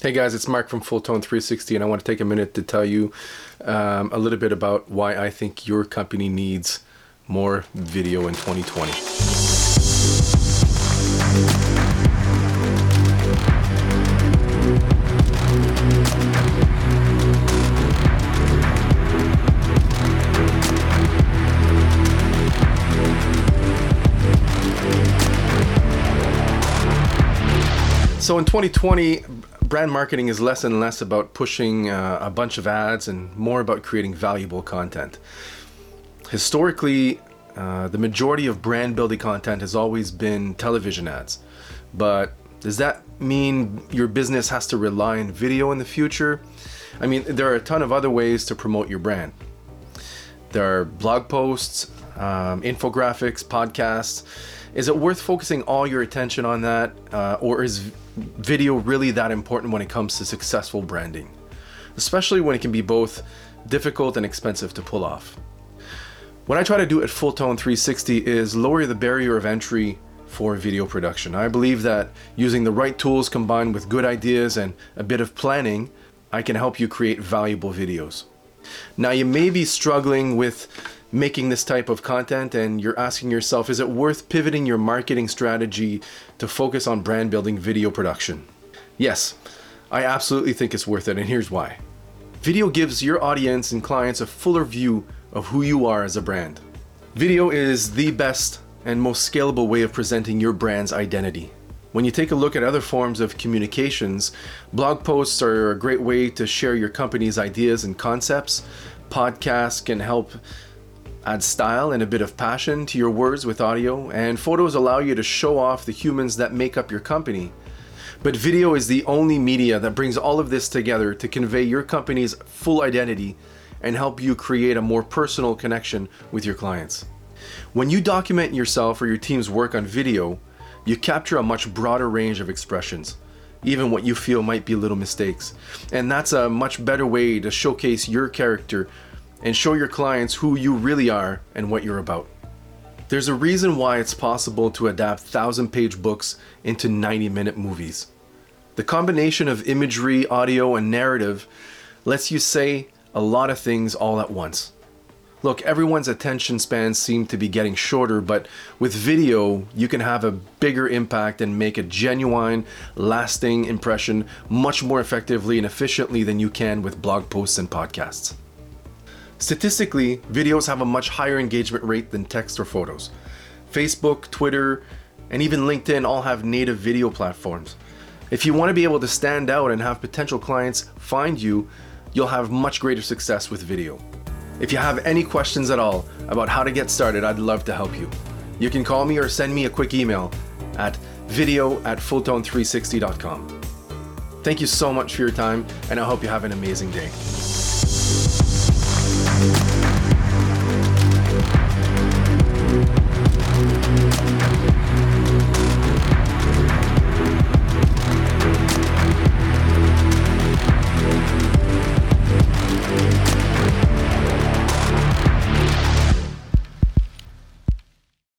Hey guys, it's Mark from Full Tone 360, and I want to take a minute to tell you a little bit about why I think your company needs more video in 2020. So in 2020, brand marketing is less and less about pushing a bunch of ads and more about creating valuable content. Historically, the majority of brand building content has always been television ads. But does that mean your business has to rely on video in the future? I mean, there are a ton of other ways to promote your brand. There are blog posts, infographics, podcasts. Is it worth focusing all your attention on that, or is video really that important when it comes to successful branding? Especially when it can be both difficult and expensive to pull off. What I try to do at Full Tone 360 is lower the barrier of entry for video production. I believe that using the right tools combined with good ideas and a bit of planning, I can help you create valuable videos. Now, you may be struggling with making this type of content and you're asking yourself, is it worth pivoting your marketing strategy to focus on brand building video production? Yes, I absolutely think it's worth it, and here's why. Video gives your audience and clients a fuller view of who you are as a brand. Video is the best and most scalable way of presenting your brand's identity. When you take a look at other forms of communications, blog posts are a great way to share your company's ideas and concepts. Podcasts can help add style and a bit of passion to your words with audio, and photos allow you to show off the humans that make up your company. But video is the only media that brings all of this together to convey your company's full identity and help you create a more personal connection with your clients. When you document yourself or your team's work on video, you capture a much broader range of expressions, even what you feel might be little mistakes. And that's a much better way to showcase your character and show your clients who you really are and what you're about. There's a reason why it's possible to adapt 1,000-page books into 90-minute movies. The combination of imagery, audio, and narrative lets you say a lot of things all at once. Look, everyone's attention spans seem to be getting shorter, but with video, you can have a bigger impact and make a genuine, lasting impression much more effectively and efficiently than you can with blog posts and podcasts. Statistically, videos have a much higher engagement rate than text or photos. Facebook, Twitter, and even LinkedIn all have native video platforms. If you want to be able to stand out and have potential clients find you, you'll have much greater success with video. If you have any questions at all about how to get started, I'd love to help you. You can call me or send me a quick email at video@fulltone360.com. Thank you so much for your time, and I hope you have an amazing day.